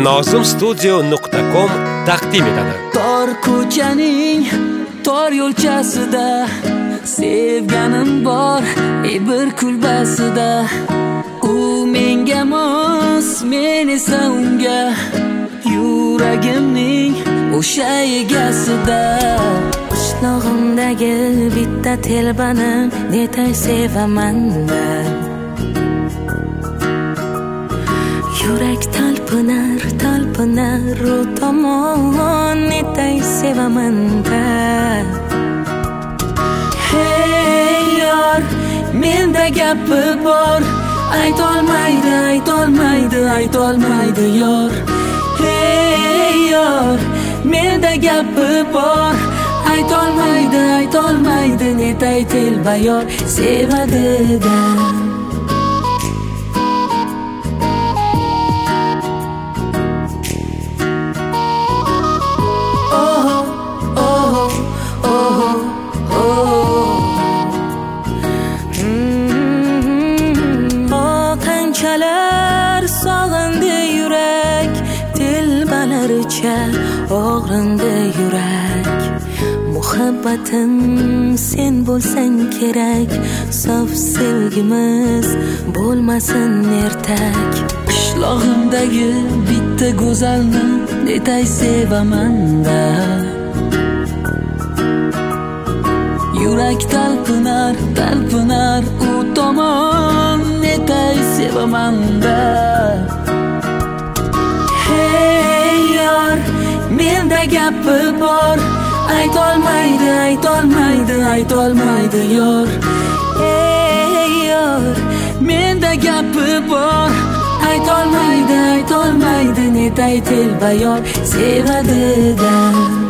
nozimstudio.com taqdim etadi. Tor ko'chaning tor yo'lchasida sevganim bor, bir kulbasida. U menga mos, men esa unga, yuragimning o'sha egasida. Qishlog'imdagi bitta telbanim netay sevaman-da. Yurak talpinar, talpinar u tomon netay sevaman-da. Hey yor, menda gapi bor, aytolmaydi, aytolmaydi, aytolmaydi yor. Hey yor, menda gapi bor, aytolmaydi, aytolmaydi, netay telba yor sevadi-da. Qanchalar sog'indi yurak, telbalaricha og'rindi yurak. Muhabbatim sen bo'lsang kerak, sof sevgimiz bo'lmasin ertak. Qishlog'imdagi bitta go'zalni netay sevaman-da. Yurak talpinar, talpinar u tomon netay sevaman-da. Hey yor, menda gapi bor, aytolmaydi, aytolmaydi, aytolmaydi yor. Ey yor, Menda gapi bor, aytolmaydi, aytolmaydi, netay telba yor sevadi-da.